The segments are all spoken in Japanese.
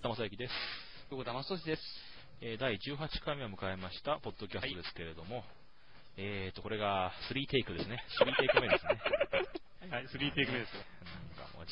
田正幸です。 横田正俊です。 第18回目を迎えましたポッドキャストですけれども、これが3テイクですね。3テイク目ですね。 はい、3テイク目ですよ。 なんかもう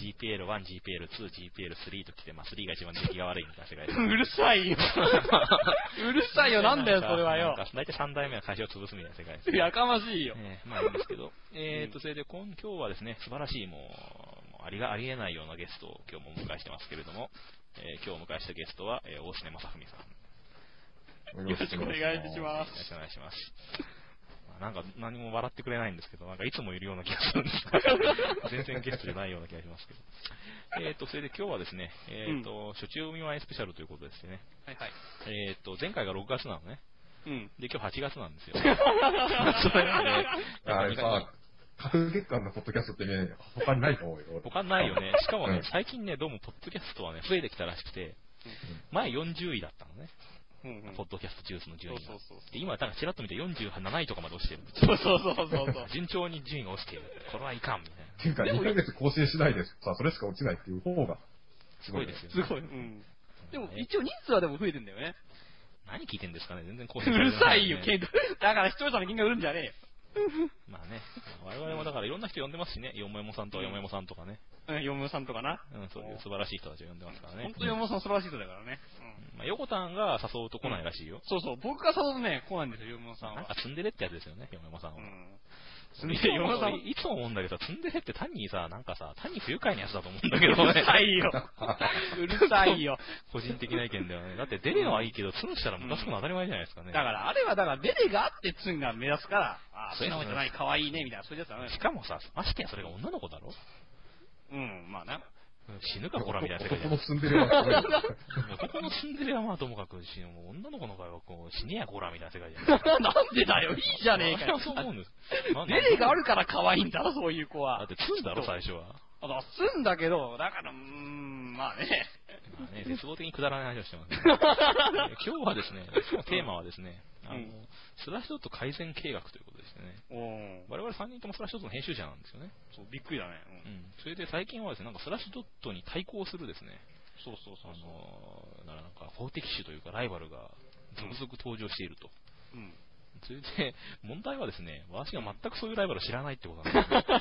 GPL1、GPL2、GPL3 ときて、まあ3が一番出来が悪いみたいな世界です。 うるさいよ。うるさいよ、なんだよ、それはよ。 大体3代目は会社を潰すみたいな世界です、 ね。やかましいよ。 まあいいんですけど、それで今日はですね、素晴らしいもうありえないようなゲストを今日もお迎えしてますけれども、今日お迎えしたゲストは、大常正文さん。 よろしくお願いします。 よろしくお願いします。なんか何も笑ってくれないんですけど、なんかいつもいるような気がするんですが、全然ゲストじゃないような気がしますけど。それで今日はですね、初中お見舞いスペシャルということですね。 はいはい。 前回が6月なのね。 うん。 で、今日8月なんですよ。 それなんで、あれさ、各月間のポッドキャストってね、他にないと思うよ。 他にないよね。しかもね、最近ね、どうもポッドキャストはね、増えてきたらしくて、前40位だったのね。ポッドキャストジュースの順位が。で、今、なんかちらっと見て47位とかまで落ちてる。 そう。 順調に順位が落ちている。これはいかん、みたいな。 っていうか、2ヶ月更新しないでさ、それしか落ちないっていう方が、 すごいですよね。すごい。うん。でも、一応人数はでも増えてんだよね。 何聞いてんですかね、全然更新されてない、ね。うるさいよ、けど。だから視聴者の金が売るんじゃねえよ。 まあね、我々もだからいろんな人呼んでますしね、よもやもさんとよもやもさんとかね。 よもやさんとかな。 そういう素晴らしい人たちを呼んでますからね。 本当によもやさん素晴らしい人だからね。 まあ、横田が誘うと来ないらしいよ。 そう、僕が誘うとね、来ないんですよ、よもやさんは。 なんかツンデレってやつですよね、よもやもさんは。 ツンデレ、よもやさん。 いつも思うんだけど、ツンデレって単にさ、なんかさ、単に不愉快なやつだと思うんだけどね。 うるさいよ。うるさいよ。 個人的な意見ではね。だってデレはいいけど、ツンしたらムカつくの当たり前じゃないですかね。 だから、あれはデレがあってツンが目立つから、そういうのじゃない、可愛いね、みたいな、そういうやつだね。 しかもさ、ましてやそれが女の子だろ？ まあな。 死ぬかこらみたいな世界男のツンデレは男のツンデレはまあともかく女の子の場合はこう死ねやこらみたいな世界じゃないですか。 なんでだよ、いいじゃねえかよ。 そう思うんです。 デレがあるから可愛いんだろ、そういう子は。 だってツンだろ、最初は。 ツンだけど、だから、まあね。 絶望的にくだらない話をしてます、ね。今日はですね、今日のテーマはですね、スラッシュドット改善計画ということでしてね。我々3人ともスラッシュドットの編集者なんですよね。 そう、びっくりだね。 それで最近はですね、なんかスラッシュドットに対抗するですね。 そう。 なんか、法的種というかライバルが続々登場していると。それで、問題はですね、私が全くそういうライバルを知らないってことなんです。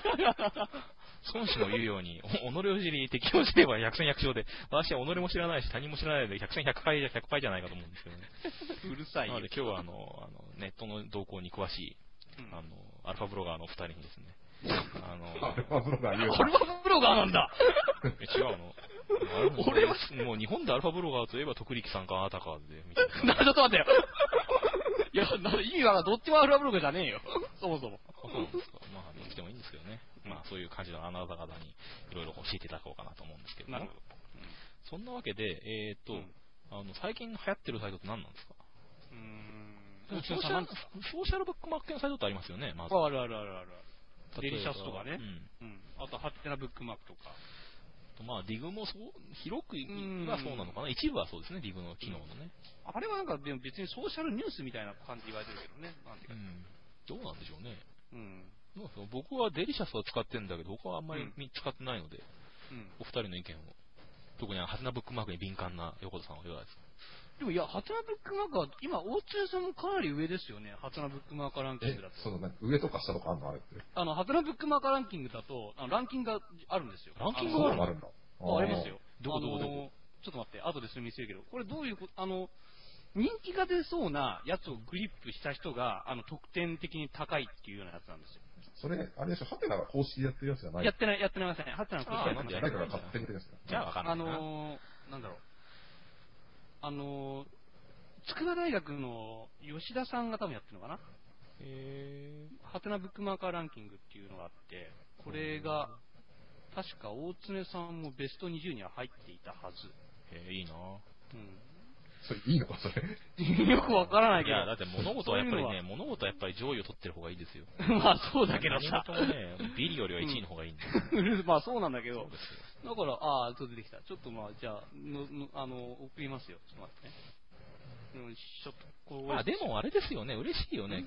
孫子の言うように、己を知り、敵を知れば百戦百勝で、私は己も知らないし、他人も知らないので、百戦百敗じゃないかと思うんですけどね。 うるさいよ。 なので今日はネットの動向に詳しい、アルファブロガーのお二人にですね、 アルファブロガーなんだ違うの俺は、もう日本でアルファブロガーといえば徳力さんかあなたかで、みたいな。 ちょっと待ってよ。いや、意味はどっちもアルファブロガーじゃねえよ。そもそも。 そうなんですか。まあ、どっちでもいいんですけどね。まあ、そういう感じのあなた方にいろいろ教えていただこうかなと思うんですけども。なるほど。そんなわけで、最近流行ってるサイトって何なんですか？ソーシャルブックマーク系のサイトってありますよね、まず。 ある。デリシャスとかね。あと、ハテナブックマークとか。 まあ、ディグも広くはそうなのかな。一部はそうですね、ディグの機能のね。 あれはなんか、でも別にソーシャルニュースみたいな感じで言われてるけどね。 どうなんでしょうね。僕はデリシャスは使ってるんだけど、他はあんまり使ってないので、お二人の意見を。特にハテナブックマークに敏感な横田さんはいかがですか？ でもいや、ハテナブックマークは、今、大津さんもかなり上ですよね。ハテナブックマーカーランキングだと。 上とか下とかあるのあれって。 ハテナブックマーカーランキングだと、ランキングがあるんですよ。 ランキングがあるんだ。 ありますよ。 どこちょっと待って、後で説明するけど、これどういうこと、人気が出そうなやつをクリップした人が、得点的に高いっていうようなやつなんですよ。 それ、あれでしょ、ハテナが公式でやってるやつじゃない？ やってないません。ハテナの公式でやってない。 誰かが勝手にやってるやつだ。 じゃあわかんないな。 なんだろう。筑波大学の吉田さんが多分やってるのかな。ハテナブックマーカーランキングっていうのがあって、これが、確か大常さんもベスト20には入っていたはず。 いいな。 それいいのか、それ。 よくわからないけど。 いや、だって物事はやっぱり上位を取ってる方がいいですよ。 まあそうだけどさ。 何事もね、ビリよりは1位の方がいいんだよ。まあそうなんだけど。だから、出てきた。ちょっとまあ、じゃあ、送りますよ。ちょっと待ってね。ちょっとでもあれですよね、嬉しいよね。ブ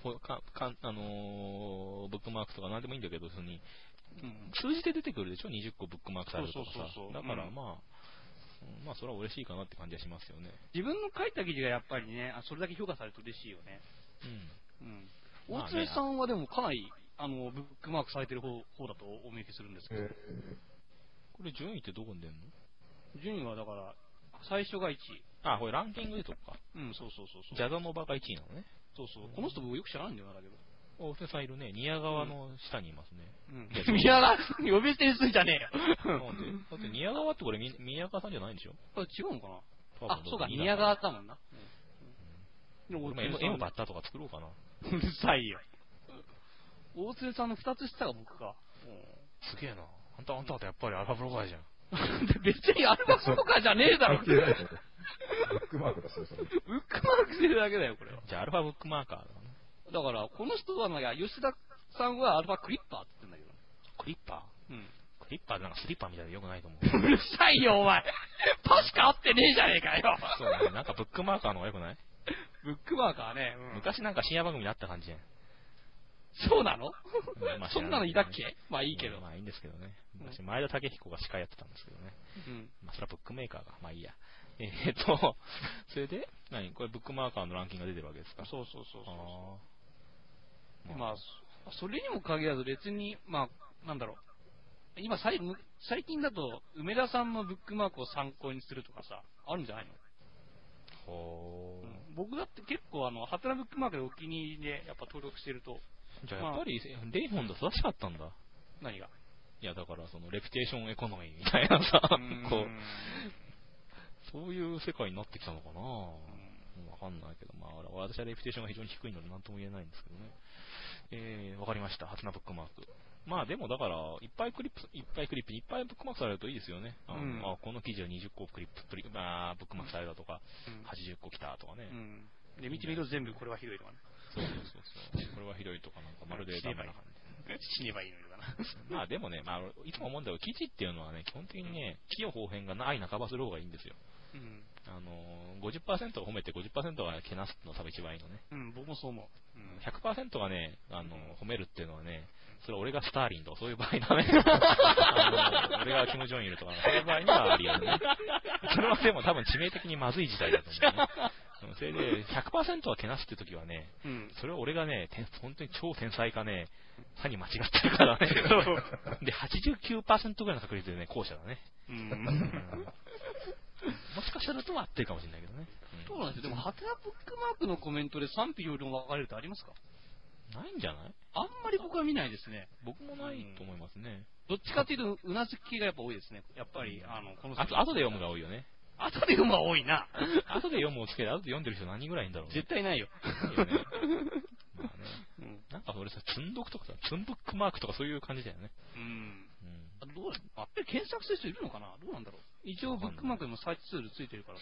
ックマークとか何でもいいんだけど、数字で出てくるでしょ、20個ブックマークされるとかさ。だからまあ、 まあ、それは嬉しいかなって感じはしますよね。 自分の書いた記事がやっぱりね、それだけ評価されると嬉しいよね。大津さんはでもかなり、ブックマークされてる方だとお見受けするんですけど。 これ順位ってどこに出るの？ 順位はだから、最初が1位。 あ、これランキングでとか。 そう。 ジャザノバが1位なのね。 そう。この人僕よく知らないんだよな、だけど。 大瀬さんいるね。宮川の下にいますね。 宮川、呼び捨てにすんじゃねえよ。 だって宮川ってこれ宮川さんじゃないんでしょ？ これ違うのかな？そうか、宮川だもんな。 絵のバッターとか作ろうかな。 うるさいよ。大津さんの2つ下が僕か。 すげえな。あんたとやっぱりアルファブロガーじゃん。 別にアルファブロガーじゃねえだろ。 ブックマークだ、それ。ブックマークしてるだけだよ、これは。 じゃあアルファブックマーカーだね。 だから、この人は吉田さんはアルファクリッパーって言ってんだけど。 クリッパー？クリッパーなんかスリッパーみたいでよくないと思う。 うるさいよ、お前。パしか合ってねえじゃねえかよ。 そうね、なんかブックマーカーの方がよくない？ ブックマーカーね。 昔なんか深夜番組にあった感じじゃん。 そうなの？そんなのいたっけ？まあいいけど。 まあいいんですけどね。昔前田武彦が司会やってたんですけどね。まあそれはブックメーカーが。まあいいや。それで、これブックマーカーのランキングが出てるわけですか？ そう。まあ、それにも限らず別に、まあ、なんだろう。今最近だと、梅田さんのブックマークを参考にするとかさ、あるんじゃないの？僕だって結構ハテナブックマークでお気に入りでやっぱ登録してると。 じゃあやっぱり、レイモンド正しかったんだ。 何が？ いやだからそのレピュテーションエコノミーみたいなさ、そういう世界になってきたのかな。わかんないけど、まあ私はレピュテーションが非常に低いので何とも言えないんですけどね。わかりました。ハテナブックマーク。まあでもだから、いっぱいブックマークされるといいですよね。この記事は20個ブックマークされたとか、80個来たとかね。 で、見てみると全部これはひどいとかね。 そう。これはひどいとかなんかまるでダメな感じ。 死ねばいいのにかな。 まあでもね、いつも思うんだけど、記事っていうのはね、基本的にね、器用方変がない半ばする方がいいんですよ。50% を褒めて 50% がけなすの多分一番いいのね。 僕もそう思う。 100% がね、褒めるっていうのはね、それ俺がスターリンとかそういう場合だね。俺がキム・ジョンイルとか、そういう場合にはあり得るね。それはでも多分致命的にまずい時代だと思うね。それで、100% はけなすって時はね、それを俺がね、本当に超天才かね、歯に間違ってるからね。で、89% ぐらいの確率でね、後者だね。もしかしたらとは合ってるかもしれないけどね。 そうなんですよ。でも、ハテナブックマークのコメントで賛否両論分かれるとありますか？ ないんじゃない？ あんまり僕は見ないですね。 僕もないと思いますね。 どっちかっていうと、うなずきがやっぱ多いですね。やっぱり、この後で読むが多いよね。 後で読むは多いな。 後で読むをつけて、後で読んでる人何人ぐらいいんだろうね。 絶対ないよ。 まあね。なんか俺さ、積んどくとかさ、積んブックマークとかそういう感じだよね。 やっぱり検索する人いるのかな？どうなんだろう。一応ブックマークにもサーチツールついてるからさ。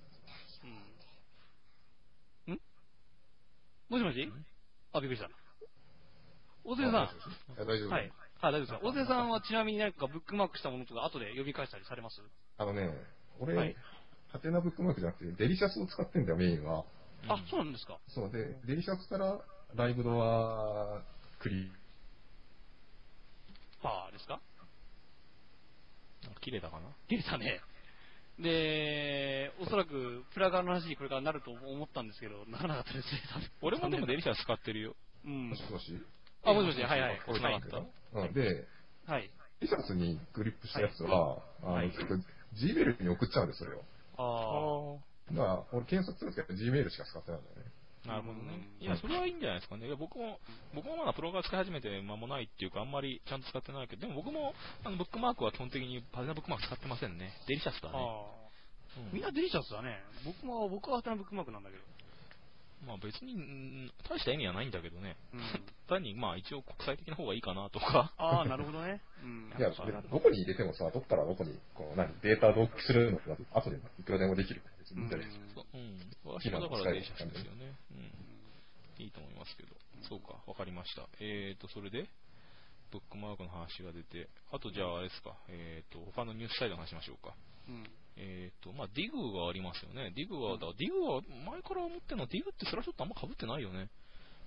もしもし？びっくりした。大瀬さん。 大丈夫。 はい。大丈夫ですか。大瀬さんはちなみに何かブックマークしたものとか後で読み返したりされます？ 俺、ハテナブックマークじゃなくて、デリシャスを使ってんだよ、メインは。 あ、そうなんですか。 そうで、デリシャスからライブドアクリですか？ 綺麗だかな？ 綺麗だね。で、おそらくプラガーの話にこれからなると思ったんですけど、なかなかったですね。 俺もでもデリシャス使ってるよ。 もしもし？ もしもし、はい。 これなかった？ で、 デリシャスにグリップしたやつは、Gmail に送っちゃうんです、それを。だから、俺検索するんですけど、Gmail しか使ってないんだよね。 なるほどね。いや、それはいいんじゃないですかね。僕もまだプロが使い始めて間もないっていうか、あんまりちゃんと使ってないけど、でも僕もブックマークは基本的にハテナブックマーク使ってませんね。デリシャスだね。 みんなデリシャスだね。僕はハテナブックマークなんだけど。 まあ別に、大した意味はないんだけどね。単にまあ一応国際的な方がいいかなとか。 なるほどね。 いや、どこに入れてもさ、どっからどこに、データ同期するのって後でいくらでもできる。別にいいんじゃないですか。 私はだからデリシャスですよね。いいと思いますけど。そうか、わかりました。それで、ブックマークの話が出て、あとじゃああれですか、他のニュースサイトの話しましょうか。まあ、ディグがありますよね。ディグは前から思ってるのは、ディグってスラショットあんま被ってないよね。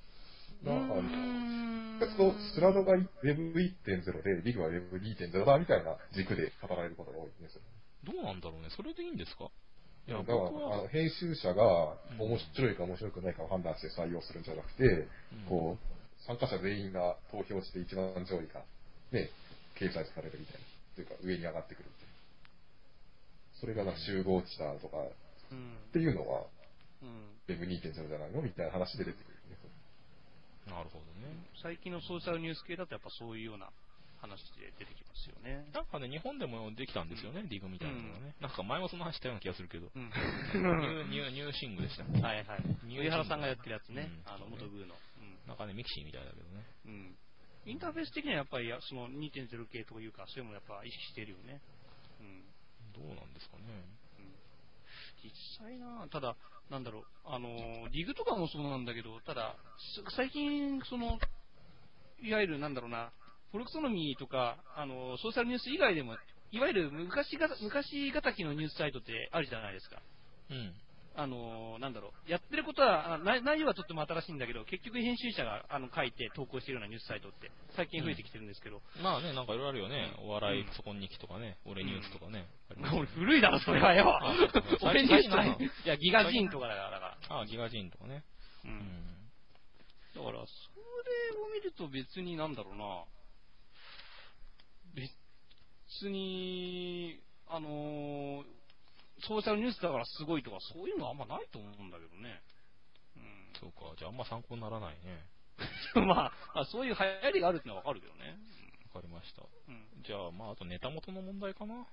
スラドが Web1.0 で、ディグは Web2.0 だみたいな軸で語られることが多いんですよ。 どうなんだろうね。それでいいんですか？ いや、だから編集者が面白いか面白くないかを判断して採用するんじゃなくて、こう、参加者全員が投票して一番上位が、ね、掲載されるみたいな。というか、上に上がってくるみたいな。それが集合値だとか、っていうのは、Web2.0 じゃないのみたいな話で出てくるね。 なるほどね。 最近のソーシャルニュース系だとやっぱそういうような話で出てきますよね。 なんかね、日本でもできたんですよね、リグみたいなのがね。なんか前もその話したような気がするけど。ニューシングでしたね。 はいはい。上原さんがやってるやつね。元グーの。 なんかね、ミクシーみたいだけどね。 インターフェース的にはやっぱりその 2.0 系というか、そういうのもやっぱ意識してるよね。 どうなんですかね。 実際な、ただ、なんだろう、リグとかもそうなんだけど、ただ、最近、いわゆるなんだろうな、フォルクソノミーとか、ソーシャルニュース以外でも、いわゆる昔型きのニュースサイトってあるじゃないですか。なんだろう、やってることは、内容はとっても新しいんだけど、結局編集者が書いて投稿してるようなニュースサイトって、最近増えてきてるんですけど。 まあね、なんかいろいろあるよね。お笑いそこ日記とかね、俺ニュースとかね。 俺古いだろ、それはよ。俺ニュースいや、ギガジンとかだから。 ギガジンとかね。 だから、それを見ると別になんだろうな。別に、ソーシャルニュースだからすごいとか、そういうのはあんまないと思うんだけどね。 そうか、じゃああんま参考にならないね。 まあ、そういう流行りがあるってのはわかるけどね。 わかりました。じゃあ、まあ、あとネタ元の問題かな。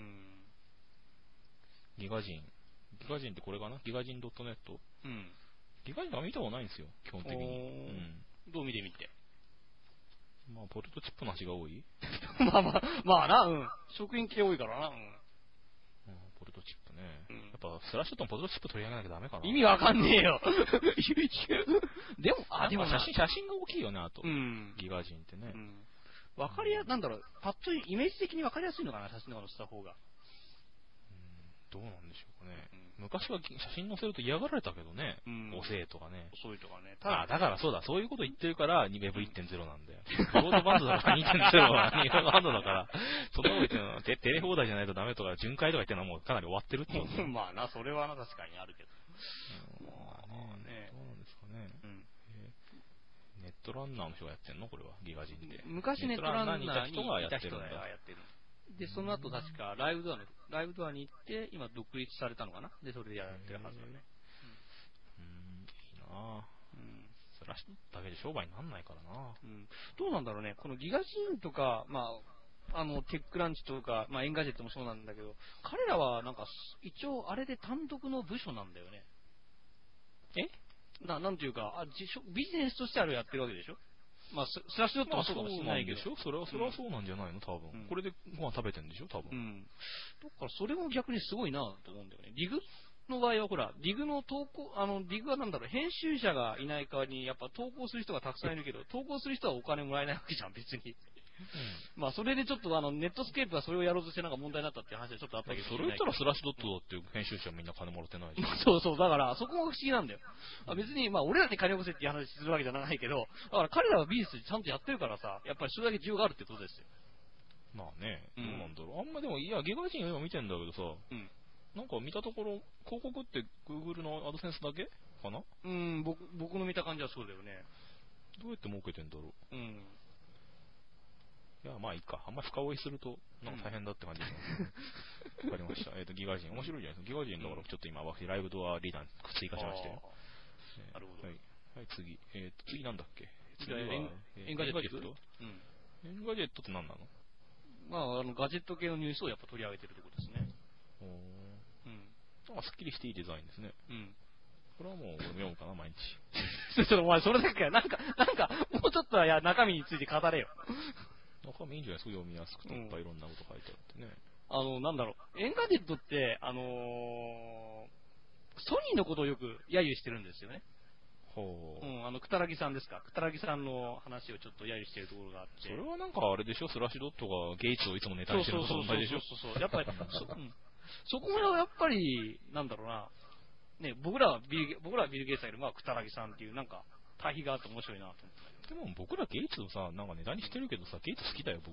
ギガ人ってこれかな？ギガ人 .net？ ギガ人は見たことないんですよ、基本的に。 どう見てみて。 まあ、ポテトチップの話が多いまあな、食品系多いからな。 ポテトチップね。やっぱ、スラッシュとポテトチップ取り上げなきゃダメかな。 意味わかんねえよ。でも写真が大きいよね、あと。ギガ人ってね。 なんだろう、パッとイメージ的にわかりやすいのかな、写真の載せた方が。 どうなんでしょうかね。昔は写真載せると嫌がられたけどね。遅いとかね。 遅いとかね。 だからそういうこと言ってるから、Web1.0 なんだよ。ロードバンドだから 2.0 はロードバンドだから、そんなこと言ってるのは、テレ放題じゃないとダメとか、巡回とか言ってるのはもうかなり終わってるってこと。 まあな、それはな、確かにあるけど。 まあね、どうなんですかね。ネットランナーの人がやってんのこれは、ギガ人で。 昔ネットランナーにいた人がやってる。 んだ。 で、その後確かライブドアに行って、今独立されたのかなで、それでやってるはずだね。 いいなぁ。スラッシュだけで商売になんないからな。 どうなんだろうね。このギガシーンとか、テックランチとか、エンガジェットもそうなんだけど、彼らはなんか、一応あれで単独の部署なんだよね。なんていうか、ビジネスとしてあれをやってるわけでしょ？スラッシュドットはそうかもしれないけど。 それはそうなんじゃないの多分。これでご飯食べてんでしょ多分。 だからそれも逆にすごいなと思うんだよね。リグの場合はほら、リグの投稿、リグはなんだろう、編集者がいない代わりに、やっぱ投稿する人がたくさんいるけど、投稿する人はお金もらえないわけじゃん、別に。それでちょっとネットスケープがそれをやろうとしてなんか問題になったっていう話はちょっとあったけど。 それ言ったらスラッシュドットだっていう編集者みんな金もらってないじゃん。 そう、だから、そこが不思議なんだよ。別に、俺らに金をせっていう話するわけじゃないけど、だから彼らはビジネスでちゃんとやってるからさ、やっぱりそれだけ需要があるってことですよ。 まあね、どうなんだろう。あんまでも、ギガ人今見てんだけどさ、なんか見たところ、広告って Google のアドセンスだけかな？ 僕の見た感じはそうだよね。 どうやって儲けてんだろう。いや、まあいいか。あんまり深追いすると、なんか大変だって感じですね。わかりました。ギガ人。面白いじゃないですか。ギガ人だからちょっと今、ライブドアリーダーに追加しまして。 なるほど。 はい、次。次なんだっけ？ 次はエンガジェット？ エンガジェットって何なの？ ガジェット系のニュースをやっぱ取り上げてるところですね。 すっきりしていいデザインですね。これはもう読むかな、毎日。 お前、それだけや。なんか、もうちょっと中身について語れよ。 中身いいんじゃないですか、読みやすくて、いっぱいいろんなこと書いてあってね。 なんだろう、エンガジェットって、ソニーのことをよく揶揄してるんですよね。くたらぎさんですか。くたらぎさんの話をちょっと揶揄してるところがあって。 それはなんかあれでしょ、スラッシュドットがゲイツをいつもネタにしてる問題でしょ。 そう。やっぱり、そこがやっぱり、なんだろうな、ね、僕らはビル・ゲイツさんよりくたらぎさんっていうなんか、対比があって面白いなと思って。 でも僕らゲイツをさ、なんかネタにしてるけどさ、ゲイツ好きだよ、僕は。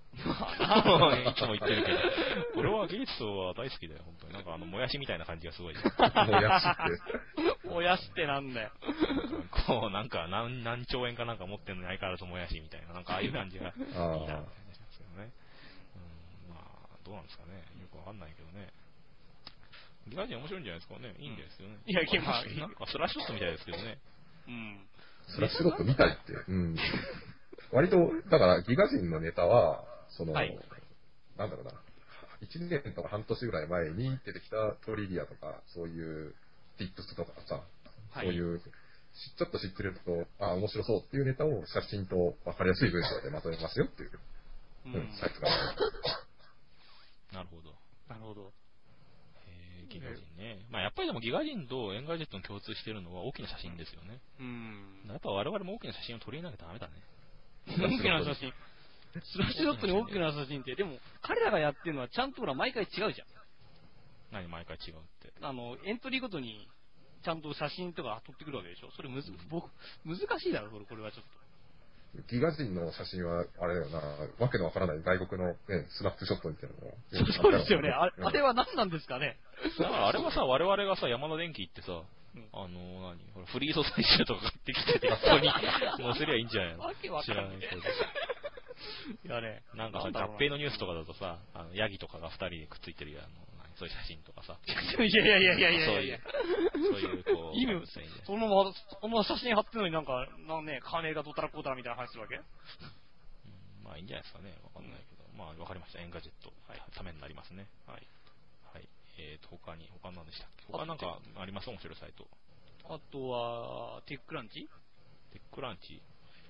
いつも言ってるけど。俺はゲイツは大好きだよ、本当に。なんかもやしみたいな感じがすごい。 もやしって。もやしってなんだよ。 こう、なんか何兆円かなんか持ってんのに相変わらずもやしみたいな、なんかああいう感じがいいなって感じですけどね。まあ、どうなんですかね。よくわかんないけどね。ギガ人面白いんじゃないですかね。いいんですよね。 いや、まあ、 なんかスラッシュショットみたいですけどね。 うん。 スラッシュドットみたいって。うん。割と、だから、ギガ人のネタは、はい、なんだろうな、1年とか半年ぐらい前に出てきたトリビアとか、そういう tips とかさ、はい、そういう、ちょっと知ってると、面白そうっていうネタを写真と分かりやすい文章でまとめますよっていう、サイトがある。 なるほど。 なるほど。 ギガ人ね。まあやっぱりでもギガ人とエンガジェットの共通しているのは大きな写真ですよね。やっぱ我々も大きな写真を撮り入れなきゃダメだね。 大きな写真。スラッシュドットに大きな写真って、でも、彼らがやってるのはちゃんとほら、毎回違うじゃん。 何毎回違うって。 エントリーごとに、ちゃんと写真とか撮ってくるわけでしょ。それ難しいだろ、これはちょっと。 ギガ人の写真は、あれだよな、わけのわからない外国の、ね、スナップショットみたいなのが。そうですよね。あれは何なんですかね。 だからあれはさ、我々がさ、山田電機行ってさ、ほらフリー素材集とか買ってきて、ここに載せりゃいいんじゃないの。 わけわかんない。 いやね、なんかさ、合併のニュースとかだとさ、ヤギとかが2人でくっついてるやそういう写真とかさ。 いや。 そういう、こう。 意味、そのまま写真貼ってるのになんか、金がどうたらこうたらみたいな話するわけ？ まあいいんじゃないですかね。わかんないけど。まあわかりました。エンガジェット。はい。ためになりますね。はい。はい。他何でしたっけ？他なんかあります面白いサイト。 あとは、テックランチ何？テックランチ。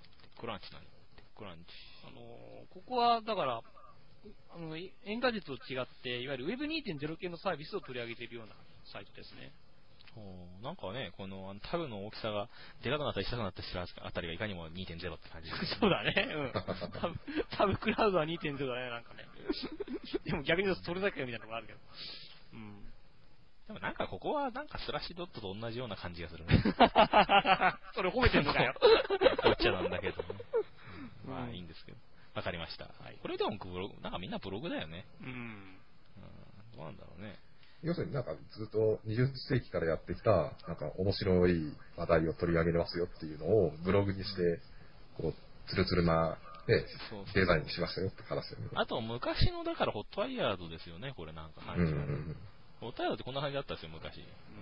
ここは、だから、エンガジェットと違って、いわゆる Web2.0 系のサービスを取り上げているようなサイトですね。 なんかね、このタブの大きさがでかくなったり小さくなったりするあたりがいかにも 2.0 って感じです、ね。 そうだね。うん。タブクラウドは 2.0 だね、なんかね。でも逆に言うとそれだけみたいなところあるけど。うん。 でもなんかここはなんかスラッシュドットと同じような感じがするね。 それ褒めてんのかよ。 こっちゃなんだけどね。まあいいんですけど。わかりました。はい、これでもなんかみんなブログだよね。どうなんだろうね。 要するになんかずっと20世紀からやってきた、なんか面白い話題を取り上げれますよっていうのをブログにして、こう、ツルツルな、ね、デザインにしましたよって話よね。 あと昔のだからホットワイヤードですよね、これなんか感じは。ホットワイヤードってこんな感じだったんですよ、昔。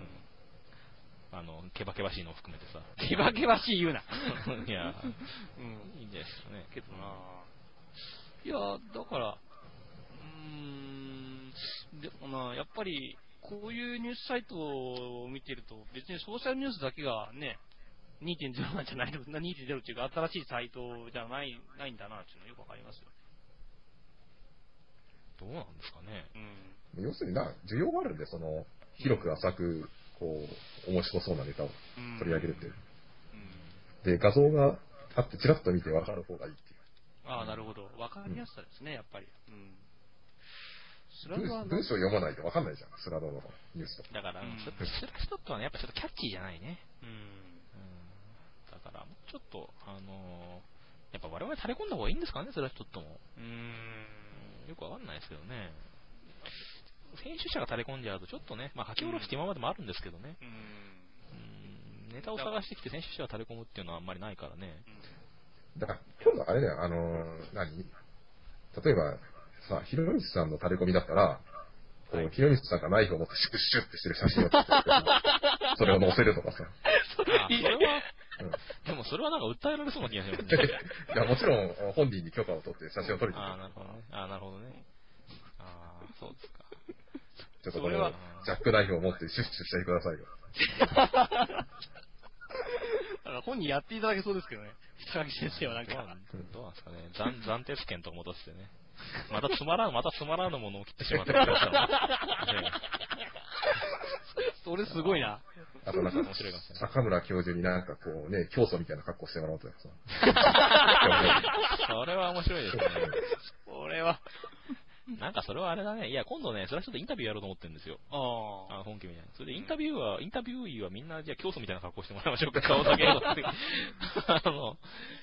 ケバケバしいのを含めてさ。 ケバケバしい言うな。 いや、いいんですよね。 けどいや、だから、でもな、やっぱり、こういうニュースサイトを見てると、別にソーシャルニュースだけがね、2.0 なんじゃないの ?2.0 っていうか、新しいサイトじゃないんだな、っていうのよくわかりますよ。 どうなんですかね。 要するに需要があるんで、広く浅く、こう、面白そうなネタを取り上げるっていう。で、画像があって、ちらっと見てわかる方がいいっていう。 なるほど。わかりやすさですね、やっぱり。 文章読まないとわかんないじゃん、スラドのニュースとか。 だから、スラッシュドットはね、やっぱちょっとキャッチーじゃないね。だから、もうちょっと、やっぱ我々垂れ込んだ方がいいんですかね、スラッシュドットも。よくわかんないですけどね。編集者が垂れ込んじゃうと、ちょっとね、まあ書き下ろしって今までもあるんですけどね。ネタを探してきて編集者が垂れ込むっていうのはあんまりないからね。 だから、今度あれだよ、例えば、さ、ひろみつさんの垂れ込みだったら、ひろみつさんがナイフを持ってシュッシュッってしてる写真を撮って、それを載せるとかさ。 それは、でもそれはなんか訴えられそうな気がしますね。 いや、もちろん本人に許可を取って写真を撮りに行く。 なるほどね。なるほどね。そうですか。 ちょっとこれは、ジャックナイフを持ってシュッシュしてくださいよ。 本人やっていただけそうですけどね。高木先生はなんか。 どうなんですかね。暫定権とか戻してね。またつまらぬものを切ってしまったから。 それすごいな。 あとなんか、坂村教授になんかこうね、教祖みたいな格好してもらおうとかさ。 それは面白いですね。 これは。 なんかそれはあれだね。いや、今度ね、それはちょっとインタビューやろうと思ってるんですよ。本家みたいな。それでインタビューイーはみんな、じゃあ教祖みたいな格好してもらいましょうか。顔だけのって。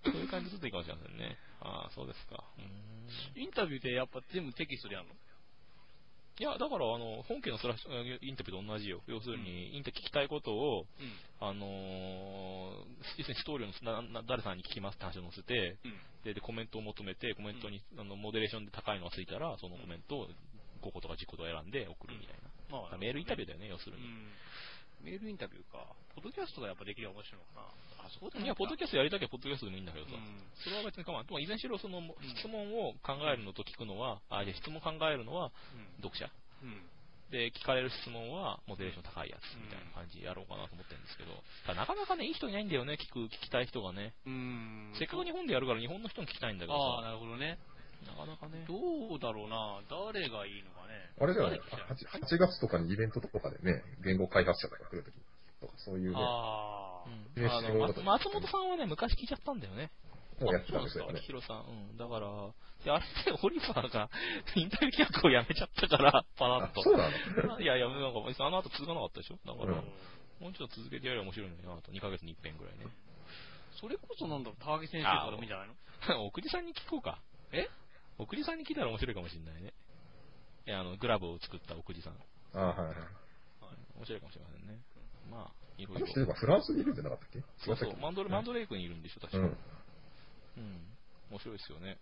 そういう感じするといいかもしれませんね。ああ、そうですか。 インタビューでやっぱ全部テキストでやるの？ いや、だから、本家のスラッシュ、インタビューと同じよ。要するに、聞きたいことを、要するにストーリーの誰さんに聞きますって話を載せて、で、コメントを求めて、コメントに、モデレーションで高いのがついたら、そのコメントを5個とか10個とか選んで送るみたいな。まあ、メールインタビューだよね、要するに。 メールインタビューか。ポッドキャストがやっぱできれば面白いのかな。あ、そうだね。 いや、ポッドキャストやりたきゃポッドキャストでもいいんだけどさ。それは別に構わない。でも、いずれにしろ、その、質問を考えるのと聞くのは、質問を考えるのは、読者。で、聞かれる質問は、モデレーション高いやつ、みたいな感じやろうかなと思ってるんですけど、なかなかね、いい人いないんだよね、聞きたい人がね。せっかく日本でやるから日本の人に聞きたいんだけどさ。 ああ、なるほどね。 なかなかね。 どうだろうな、誰がいいのかね。 あれじゃない 8月とかにイベントとかでね、言語開発者とか来るときとか、そういうね。 松本さんはね、昔聞いちゃったんだよね。 もうやってたんですよね。 ヒロさん。だから、あれでオリバーがインタビュー企画をやめちゃったから、パラッと。 そうなの？ いや、なんか、あの後続かなかったでしょ？だから、もうちょっと続けてやれば面白いのになと、2ヶ月に一遍ぐらいね。 それこそなんだろう、高木先生からもいいんじゃないの？ 奥地さんに聞こうか。 え？ 奥地さんに聞いたら面白いかもしれないね。グラブを作った奥地さん。 はいはい。 面白いかもしれませんね。まあ、いろいろ。 そういえばフランスにいるんじゃなかったっけ？ そう、マンドレークにいるんでしょ、確かに。面白いですよね。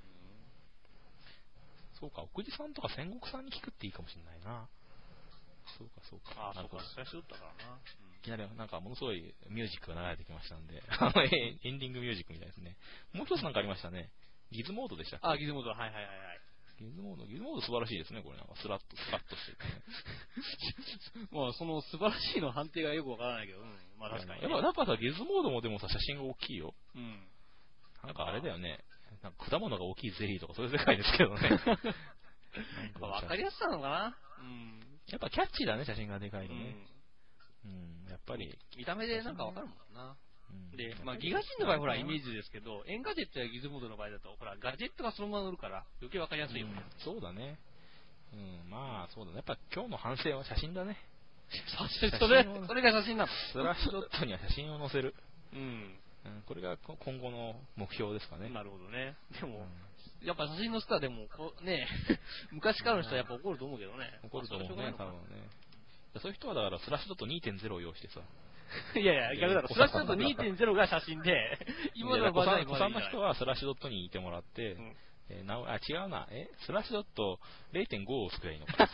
そうか、奥地さんとか戦国さんに聞くっていいかもしれないな。そうか。 そうか、最初だったからな。 いきなり、なんかものすごいミュージックが流れてきましたんで、エンディングミュージックみたいですね。もう一つなんかありましたね。ギズモードでしたっけ？ ギズモード、はい。 ギズモード素晴らしいですね、これ。なんかスラッとしててね。 まあ、その素晴らしいの判定がよくわからないけど、まあ確かに、ね。 やっぱさ、ギズモードもでもさ、写真が大きいよ。なんかあれだよね。なんか果物が大きいゼリーとかそういう世界ですけどね。 わかりやすさなのかな。 やっぱキャッチーだね、写真がでかいとね。やっぱり。 見た目でなんかわかるもんな。で、まあギガ人の場合ほらイメージですけど、エンガジェットやギズモードの場合だと、ほらガジェットがそのまま乗るから余計わかりやすいよね。 そうだね。まあそうだね。やっぱ今日の反省は写真だね。 それが写真なの。 スラッシュドットには写真を載せる。これが今後の目標ですかね。 なるほどね。でも、やっぱ写真のスターでも、ね、昔からの人はやっぱ怒ると思うけどね。 怒ると思うね、多分ね。そういう人はだからスラッシュドット 2.0 を用意してさ。 いや、逆だろ。スラッシュドット 2.0 が写真で、今のバージョン子さんの人はスラッシュドットにいてもらって、違うな。スラッシュドット 0.5 を作ればいいのか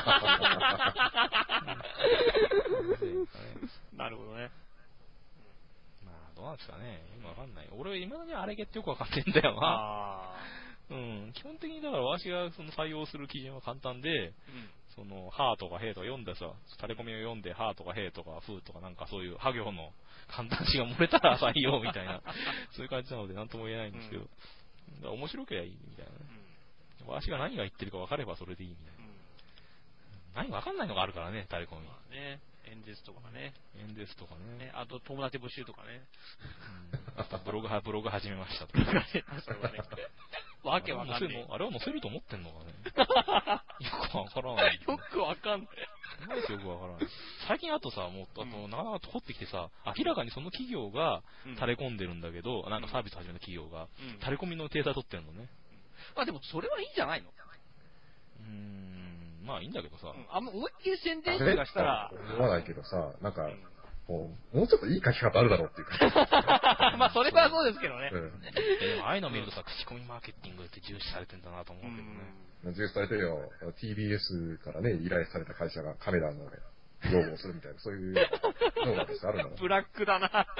な。 なるほどね。 まあ、どうなんですかね。今わかんない。俺、今だにあれゲってよくわかってんだよな。基本的にだから、私がその採用する基準は簡単で、その、はーとかへーとか読んでさ、タレコミを読んで、はーとかへーとかふーとかなんかそういう、は行の簡単詞が漏れたら採用みたいな、そういう感じなので、なんとも言えないんですけど、だから面白ければいいみたいなね。私が何が言ってるか分かればそれでいいみたいな。何分かんないのがあるからね、タレコミ。 ね。演説とかね。 あと、友達募集とかね。 ブログ始めましたとか。 わけわかんない。 あれを載せると思ってんのかね。よくわからない。 よくわかんない。 よくわからない。最近あとさ、なかなか掘ってきてさ、明らかにその企業が垂れ込んでるんだけど、なんかサービス始めた企業が、垂れ込みのデータ取ってんのね。 でもそれはいいんじゃないの？ まあいいんだけどさ。 思いっきり宣伝がしたら。 思わないけどさ、なんか、もうちょっといい書き方あるだろうっていうか。 まあそれはそうですけどね。 でもああいうの見るとさ、口コミマーケティングって重視されてんだなと思うけどね。 重視されてるよ。TBS からね、依頼された会社がカメラの擁護をするみたいな、そういうのがあるんだろう。 ブラックだな。 ま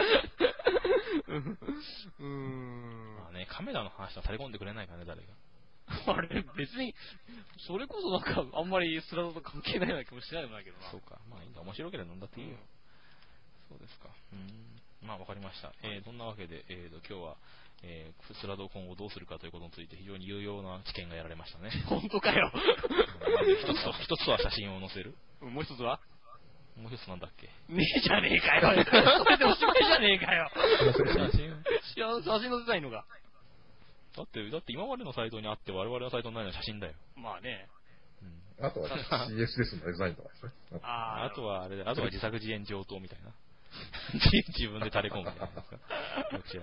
あね、カメラの話は垂れ込んでくれないからね、誰が。 あれ、別に、それこそなんか、あんまりスラダと関係ないような気もしないでもないけどな。 そうか。まあいいんだ。面白ければ飲んだっていいよ。そうですか。まあわかりました。そんなわけで、今日は、スラドを今後どうするかということについて非常に有用な知見がやられましたね。 本当かよ。 一つは写真を載せる。 もう一つはもう一つなんだっけ？ ねえじゃねえかよ。それでおしまいじゃねえかよ。写真載せたいのが。 だって今までのサイトにあって我々のサイトにないのは写真だよ。 まあね。 あとは CSS のデザインとかですね。 あとはあれだ。あとは自作自演上等みたいな。自分で垂れ込むみたいな。よく知らない。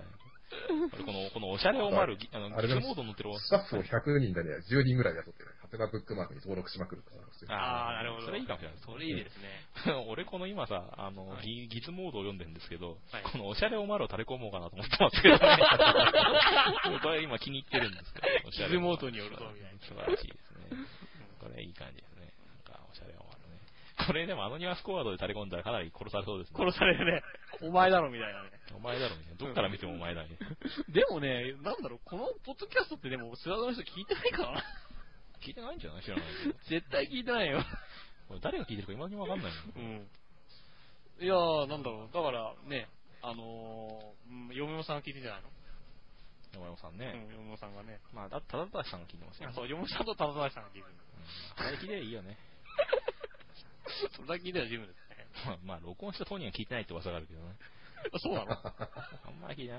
このおしゃれおまる、ギズモード乗ってるスタッフを100人でね、10人ぐらい雇ってね、ハテナブックマークに登録しまくるから。 なるほど。 それいいかもしれない。 それいいですね。 俺この今さ、ギズモードを読んでるんですけど、このおしゃれおまるを垂れ込もうかなと思ってますけどね。これ今気に入ってるんですけど、 ギズモードによるとみたいな。 素晴らしいですね。これいい感じですね。なんかおしゃれおまるね。これでもニュアスコアドで垂れ込んだらかなり殺されそうですね。 殺されるね。お前だろみたいなね。 お前だろみたいな。どっから見てもお前だね。 でもね、なんだろう、このポッドキャストってでも、スラドの人聞いてないからな。 聞いてないんじゃない知らないけど。 絶対聞いてないよ。 誰が聞いてるか今にもわかんないもん。いやー、なんだろう、だからね、嫁もさんが聞いてんじゃないの？ 嫁もさんね。 嫁もさんがね。 まあ、ただただしさんが聞いてますよ。 そう、嫁もさんとただただしさんが聞いてる。 あれ聞いていいよね。 それだけ聞いては十分ですね。 まあ、録音した当人は聞いてないって噂があるけどね。 そうなの？ あんまり聞いてない。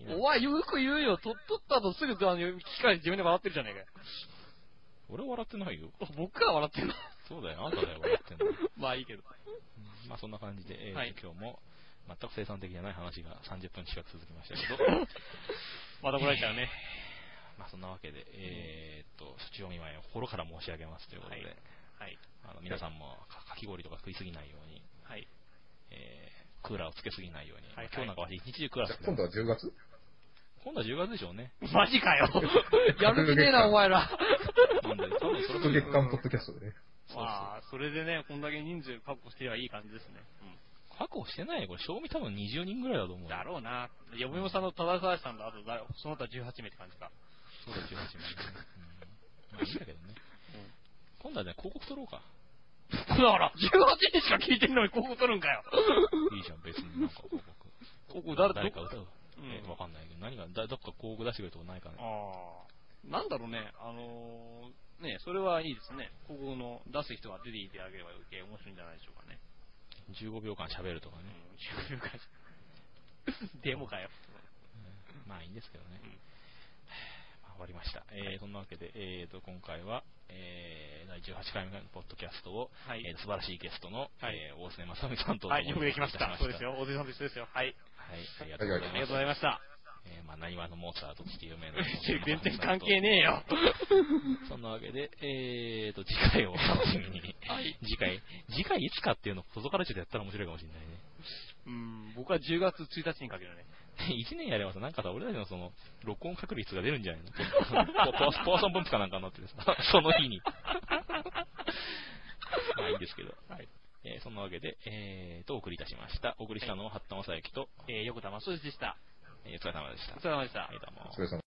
お前よく言うよ。撮った後すぐ聞き返して自分で笑ってるじゃねえかよ。 俺は笑ってないよ。 僕が笑ってんの？ そうだよ、あんただよ、笑ってんの。 まあいいけど。 まあそんな感じで、今日も全く生産的じゃない話が30分近く続きましたけど。 また来られちゃうね。 まあそんなわけで、主張見舞いを心から申し上げますということで、はい。皆さんもかき氷とか食いすぎないように、はい。クーラーをつけすぎないように。はい、今日なんかは一日中クーラーつけて。 今度は10月？ 今度は10月でしょうね。 マジかよ。やる気ねえな、お前ら。 なんで、多分それと月間ポッドキャストでね。 まあ、それでね、こんだけ人数確保してればいい感じですね。 確保してないよ。これ、賞味多分20人ぐらいだと思う。 だろうな。嫁もさんの忠沢さんと、あとその他18名って感じか。 そうだ、18名。まあいいんだけどね。今度はね、広告取ろうか。 だから、18人しか聞いてんのに広告取るんかよ。 いいじゃん、別になんか広告。 広告誰か歌う？わかんないけど、何が、どっか広告出してくれるとこないかね。 なんだろうね、ね、それはいいですね。広告の出す人が出ていてあげれば余計面白いんじゃないでしょうかね。 15秒間喋るとかね。 15秒間。デモかよ。 まあいいんですけどね。終わりました。そんなわけで、今回は、第18回目のポッドキャストを、素晴らしいゲストの、大須根正美さんと、 はい、よくできました。そうですよ。大須根さんと一緒ですよ。はい。 はい、ありがとうございました。まあ、なにわのモーツァートっていう名の。 全然関係ねえよ。 そんなわけで、次回をお楽しみに。次回いつかっていうのを細からちょっとやったら面白いかもしれないね。 僕は10月1日にかけるね。 1年やればさ、なんかさ、俺たちのその、録音確率が出るんじゃないの？ポワソン分布かなんかになっててさ、その日に。まあいいんですけど。はい。そんなわけで、お送りいたしました。お送りしたのは、八田正幸と、 横田正義でした。 お疲れ様でした。 お疲れ様でした。 どうも。 お疲れ様。